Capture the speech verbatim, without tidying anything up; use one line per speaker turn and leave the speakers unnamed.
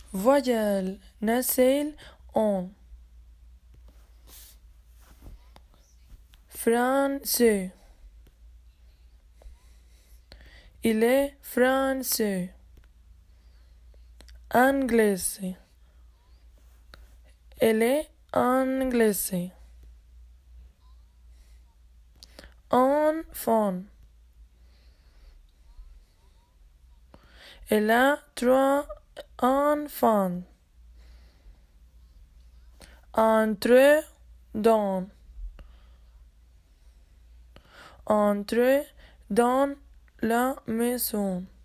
Voyelle nasale on. Français. Il est français. Anglais. Elle est anglaise. Enfant. Elle a trois enfants. Entre dans. Entre dans la maison.